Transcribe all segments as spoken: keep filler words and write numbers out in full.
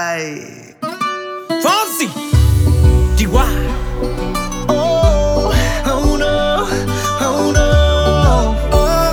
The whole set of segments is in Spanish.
Ay. Fonsi, Chihuahua. Oh, oh no, oh no. Oh,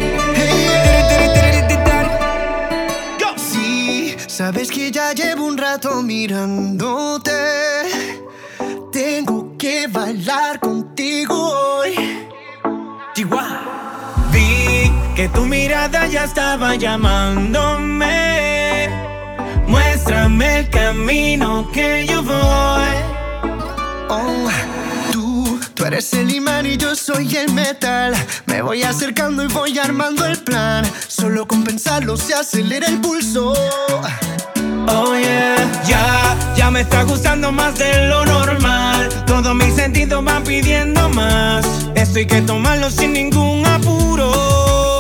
hey. Go. Sí, sabes que ya llevo un rato mirándote. Tengo que bailar contigo hoy. Chihuahua. Vi que tu mirada ya estaba llamándome. Muéstrame el camino que yo voy. Oh, tú, tú eres el imán y yo soy el metal. Me voy acercando y voy armando el plan. Solo con pensarlo se acelera el pulso. Oh yeah, ya, ya me está gustando más de lo normal. Todos mis sentidos van pidiendo más. Esto hay que tomarlo sin ningún apuro.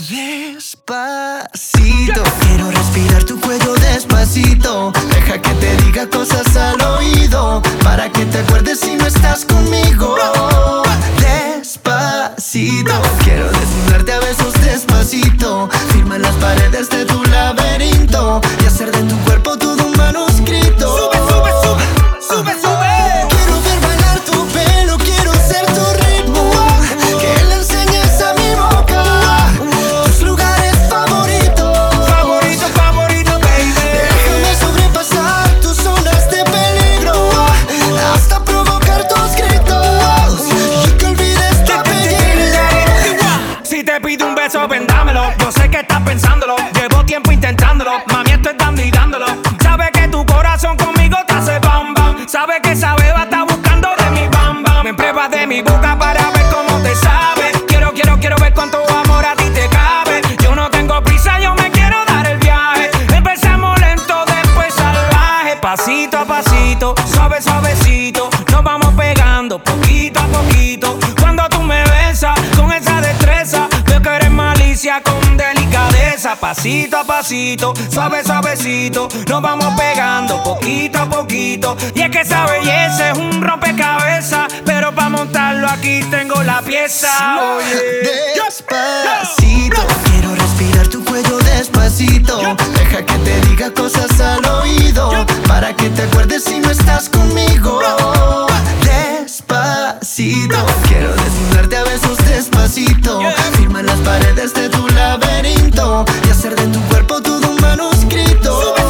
Despacito, quiero respirar tu cuello despacito. Deja que te diga cosas al oído, para que te acuerdes si no estás conmigo. Despacito, quiero desnudarte a besos despacito. Firma en las paredes de tu laberinto y hacer de tu cuerpo todo un manuscrito. Sube, sube, sube, sube, sube. Quiero ver bailar tu pelo, quiero ser tu ritmo. Que le enseñes a mi boca tus lugares favoritos. Favorito, favorito, baby. Déjame sobrepasar tus zonas de peligro hasta provocar tus gritos y que olvides tu apellido. Si te pido un beso, ven dámelo. Yo sé que estás pensándolo, llevo tiempo intentándolo. Mami, esto es dando y dándolo. Sabe que tu corazón conmigo te hace bam bam. Sabe que esa beba está buscando de mi bam bam. Me pruebas de mi boca para ver cómo te sabe. Quiero, quiero, quiero ver cuánto amor a ti te cabe. Yo no tengo prisa, yo me quiero dar el viaje. Empezamos lento, después salvaje. Pasito a pasito, suave, suavecito. Nos vamos pegando poquito a poquito. Cuando tú me besas con esa destreza, veo que eres malicia con delicadeza. Pasito a pasito, suave, suavecito. Nos vamos pegando poquito a poquito. Y es que esa belleza es un rompecabezas, pero para montarlo aquí tengo la pieza. Oye. Despacito, quiero respirar tu cuello despacito. Deja que te diga cosas al oído, para que te